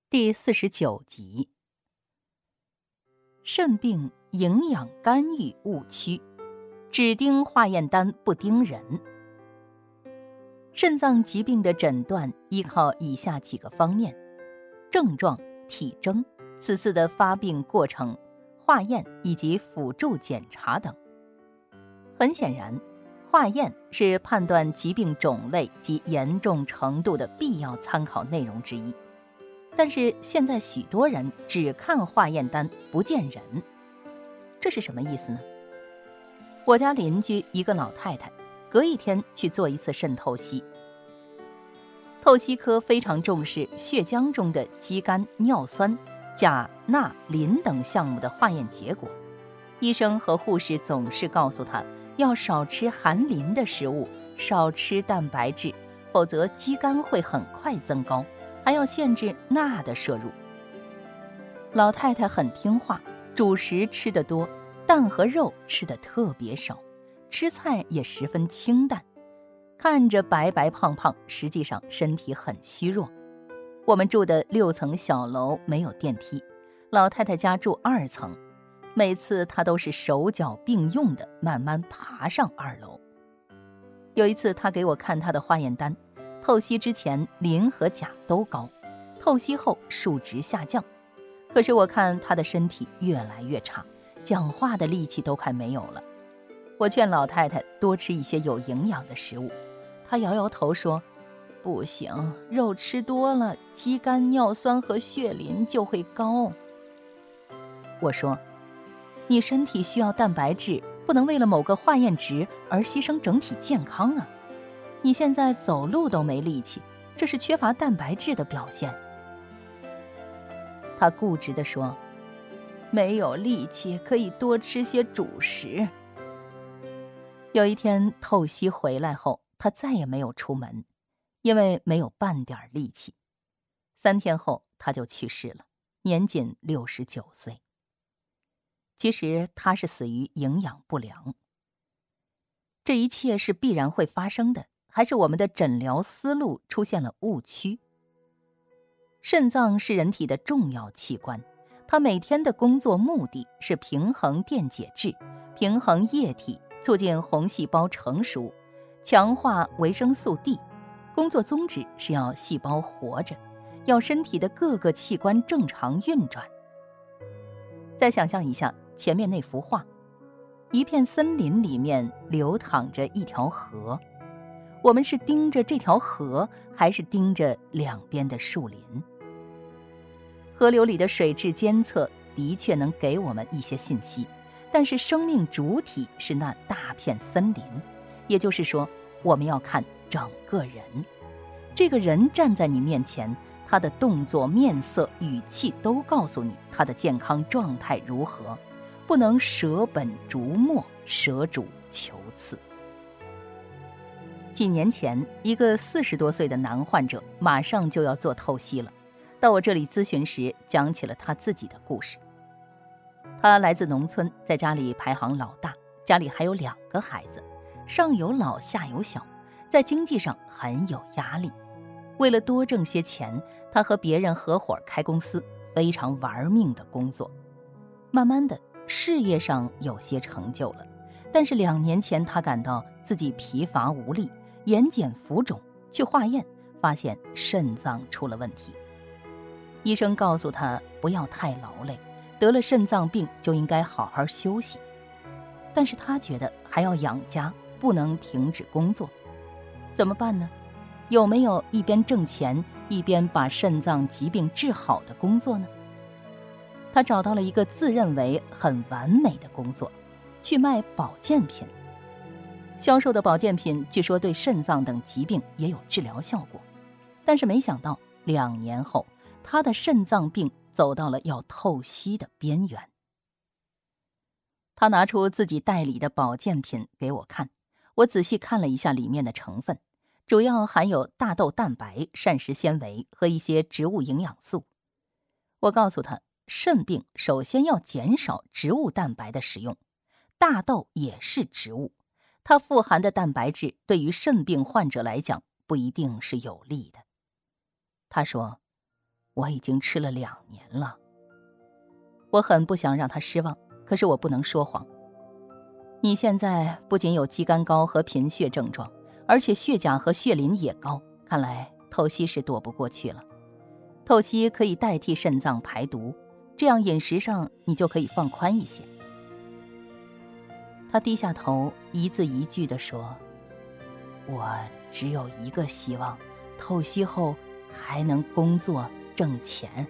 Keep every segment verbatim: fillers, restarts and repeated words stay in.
第四十九集，肾病营养干预误区，只盯化验单不盯人。肾脏疾病的诊断依靠以下几个方面：症状、体征、此次的发病过程、化验以及辅助检查等。很显然，化验是判断疾病种类及严重程度的必要参考内容之一。但是现在许多人只看化验单不见人，这是什么意思呢？我家邻居一个老太太，隔一天去做一次肾透析。透析科非常重视血浆中的肌酐、尿酸、钾、钠、磷等项目的化验结果。医生和护士总是告诉她要少吃含磷的食物，少吃蛋白质，否则肌酐会很快增高，还要限制钠的摄入。老太太很听话，主食吃得多，蛋和肉吃得特别少，吃菜也十分清淡，看着白白胖胖，实际上身体很虚弱。我们住的六层小楼没有电梯，老太太家住二层，每次她都是手脚并用的慢慢爬上二楼。有一次她给我看她的化验单，透析之前磷和钾都高，透析后数值下降。可是我看她的身体越来越差，讲话的力气都快没有了。我劝老太太多吃一些有营养的食物，她摇摇头说，不行，肉吃多了，肌酐、尿酸和血磷就会高。我说，你身体需要蛋白质，不能为了某个化验值而牺牲整体健康啊。你现在走路都没力气，这是缺乏蛋白质的表现。他固执地说，没有力气可以多吃些主食。有一天透析回来后，他再也没有出门，因为没有半点力气。三天后他就去世了，年仅六十九岁。其实他是死于营养不良。这一切是必然会发生的，还是我们的诊疗思路出现了误区？肾脏是人体的重要器官，它每天的工作目的是平衡电解质，平衡液体，促进红细胞成熟，强化维生素 D。 工作宗旨是要细胞活着，要身体的各个器官正常运转。再想象一下前面那幅画，一片森林里面流淌着一条河，我们是盯着这条河，还是盯着两边的树林？河流里的水质监测的确能给我们一些信息，但是生命主体是那大片森林，也就是说，我们要看整个人。这个人站在你面前，他的动作、面色、语气都告诉你他的健康状态如何，不能舍本逐末，舍主求次。几年前，一个四十多岁的男患者马上就要做透析了，到我这里咨询时，讲起了他自己的故事。他来自农村，在家里排行老大，家里还有两个孩子，上有老下有小，在经济上很有压力。为了多挣些钱，他和别人合伙开公司，非常玩命的工作。慢慢的，事业上有些成就了，但是两年前他感到自己疲乏无力，眼睑浮肿，去化验发现肾脏出了问题。医生告诉他不要太劳累，得了肾脏病就应该好好休息。但是他觉得还要养家，不能停止工作。怎么办呢？有没有一边挣钱一边把肾脏疾病治好的工作呢？他找到了一个自认为很完美的工作，去卖保健品。销售的保健品据说对肾脏等疾病也有治疗效果，但是没想到两年后，他的肾脏病走到了要透析的边缘。他拿出自己代理的保健品给我看，我仔细看了一下里面的成分，主要含有大豆蛋白、膳食纤维和一些植物营养素。我告诉他，肾病首先要减少植物蛋白的使用，大豆也是植物，它富含的蛋白质对于肾病患者来讲不一定是有利的。他说， 我已经吃了两年了。我很不想让他失望，可是我不能说谎。你现在不仅有肌酐高和贫血症状，而且血钾和血磷也高，看来透析是躲不过去了。透析可以代替肾脏排毒，这样饮食上你就可以放宽一些。他低下头，一字一句地说，我只有一个希望，透析后还能工作挣钱。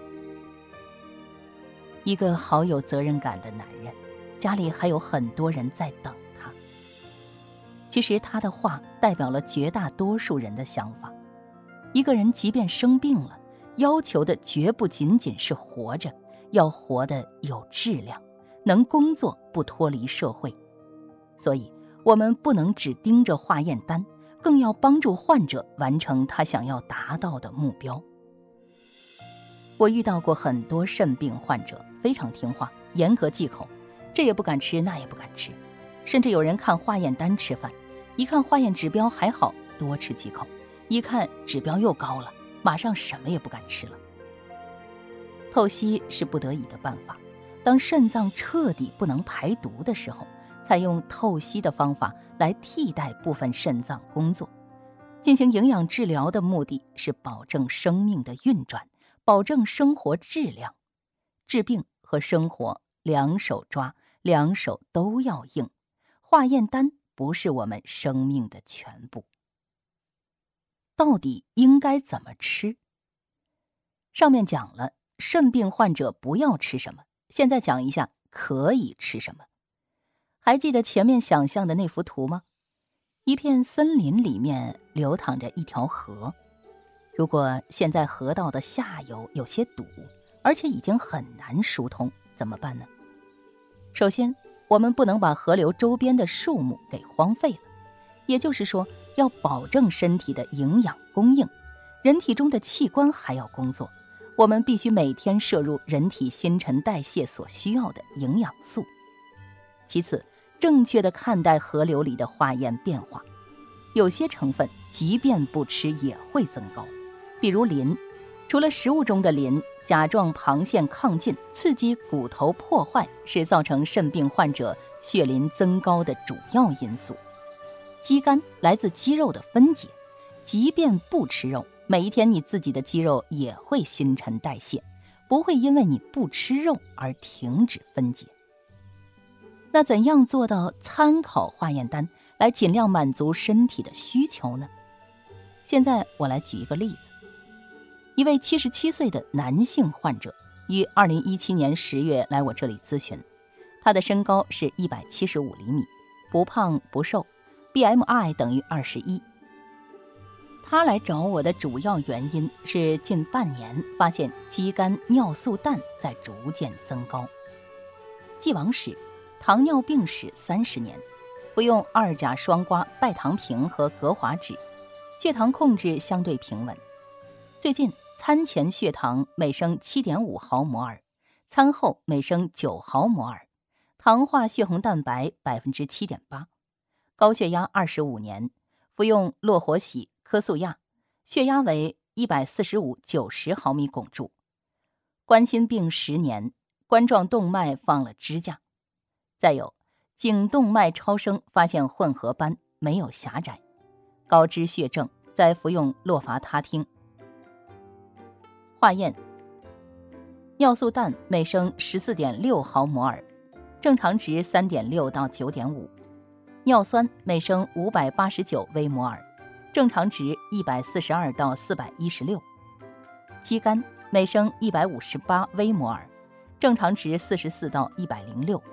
一个好有责任感的男人，家里还有很多人在等他。其实他的话代表了绝大多数人的想法。一个人即便生病了，要求的绝不仅仅是活着，要活得有质量，能工作，不脱离社会。所以我们不能只盯着化验单，更要帮助患者完成他想要达到的目标。我遇到过很多肾病患者，非常听话，严格忌口，这也不敢吃，那也不敢吃，甚至有人看化验单吃饭，一看化验指标还好，多吃几口，一看指标又高了，马上什么也不敢吃了。透析是不得已的办法，当肾脏彻底不能排毒的时候，采用透析的方法来替代部分肾脏工作。进行营养治疗的目的是保证生命的运转，保证生活质量。治病和生活两手抓，两手都要硬。化验单不是我们生命的全部。到底应该怎么吃？上面讲了肾病患者不要吃什么，现在讲一下可以吃什么。还记得前面想象的那幅图吗？一片森林里面流淌着一条河，如果现在河道的下游有些堵，而且已经很难疏通，怎么办呢？首先，我们不能把河流周边的树木给荒废了，也就是说，要保证身体的营养供应，人体中的器官还要工作，我们必须每天摄入人体新陈代谢所需要的营养素。其次，正确的看待河流里的化验变化，有些成分即便不吃也会增高，比如磷，除了食物中的磷，甲状旁腺亢进刺激骨头破坏是造成肾病患者血磷增高的主要因素。肌酐来自肌肉的分解，即便不吃肉，每一天你自己的肌肉也会新陈代谢，不会因为你不吃肉而停止分解。那怎样做到参考化验单来尽量满足身体的需求呢？现在我来举一个例子。一位七十七岁的男性患者于二零一七年十月来我这里咨询，他的身高是一百七十五厘米，不胖不瘦， B M I 等于二十一。他来找我的主要原因是近半年发现肌酐尿素氮在逐渐增高。既往史，糖尿病史三十年，服用二甲双胍、拜糖平和格华酯，血糖控制相对平稳。最近餐前血糖每升 七点五毫摩尔，餐后每升九毫摩尔，糖化血红蛋白 百分之七点八， 高血压二十五年，服用洛活喜、科速亚，血压为一百四十五 九十毫米汞柱。冠心病十年，冠状动脉放了支架。再有颈动脉超声发现混合斑，没有狭窄。高脂血症，在服用洛伐他汀。化验尿素氮每升 十四点六毫摩尔，正常值 三点六到九点五， 尿酸每升五百八十九微摩尔，正常值一百四十二到四百一十六，肌酐每升一百五十八微摩尔，正常值四十四到一百零六，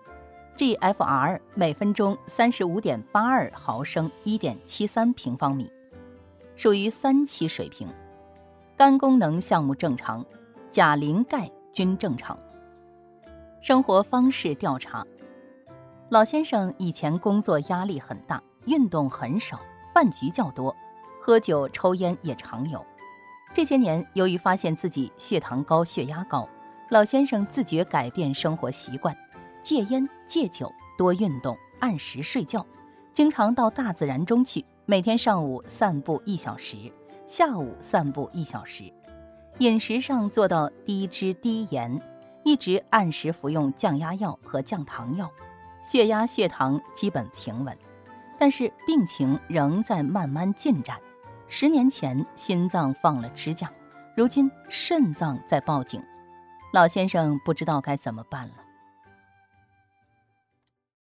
G F R 每分钟 三十五点八二毫升 一点七三平方米，属于三期水平。肝功能项目正常，钾磷钙均正常。生活方式调查，老先生以前工作压力很大，运动很少，饭局较多，喝酒抽烟也常有。这些年由于发现自己血糖高、血压高，老先生自觉改变生活习惯，戒烟戒酒，多运动，按时睡觉，经常到大自然中去，每天上午散步一小时，下午散步一小时， 饮食上做到低脂低盐，一直按时服用降压药和降糖药，血压血糖基本平稳，但是病情仍在慢慢进展。十年前心脏放了支架，如今肾脏在报警，老先生不知道该怎么办了。